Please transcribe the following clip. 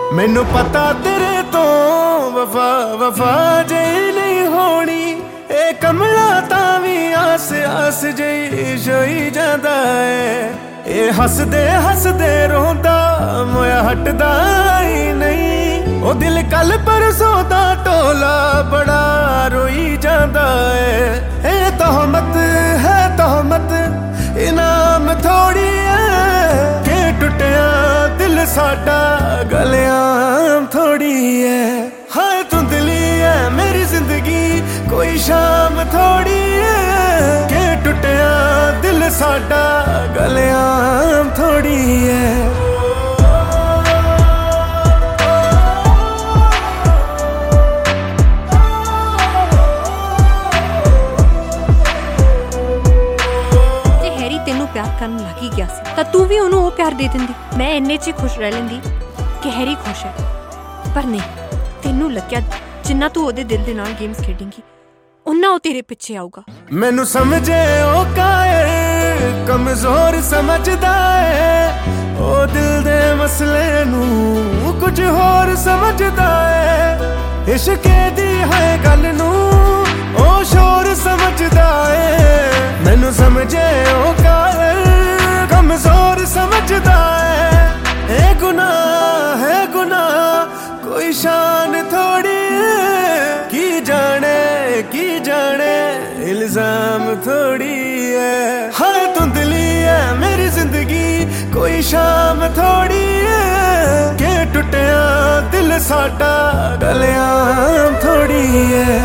मैनू पता तेरे तो वफा वफा जे नहीं होनी, ए कमला तावी आस आस जई जोई जांदा है। ए हसदे रोंदा मोया हटदा ही नहीं, ओ दिल कल परसों दा टोला बड़ा रोई जांदा है। ए तोहमत है तोहमत इनाम थोड़ी है, के टुटिया दिल साडा गलियां थोड़ी है। हाय धुंधली है मेरी जिंदगी कोई शाम थोड़ी है, के टुटिया दिल साडा गलियां थोड़ी है। प्यार करन लग ही गया सी तां तू भी ओनू प्यार दे दिंदी, मैं इन्ने च खुश रह लेंदी कि हैरी खुश है। पर नहीं, तेनू लग्या जिन्ना तू ओदे दिल दे नाल गेम्स खेडेंगी उन्ना ओ तेरे पिछे आऊगा। मैनू समझे ओ कायर कमजोर समझदा है, ओ दिल दे मसले नू कुछ होर समझदा है। इश्के दी है गल नू ओ शोर समझदा है। मैनू समझे ओ कायर कमजोर समझदा है, ए गुनाह कोई शान थोड़ी है। की जाने इल्जाम थोड़ी है। हाय धुंधली है मेरी जिंदगी कोई शाम थोड़ी है, के टुटिया दिल साडा गलियां थोड़ी है।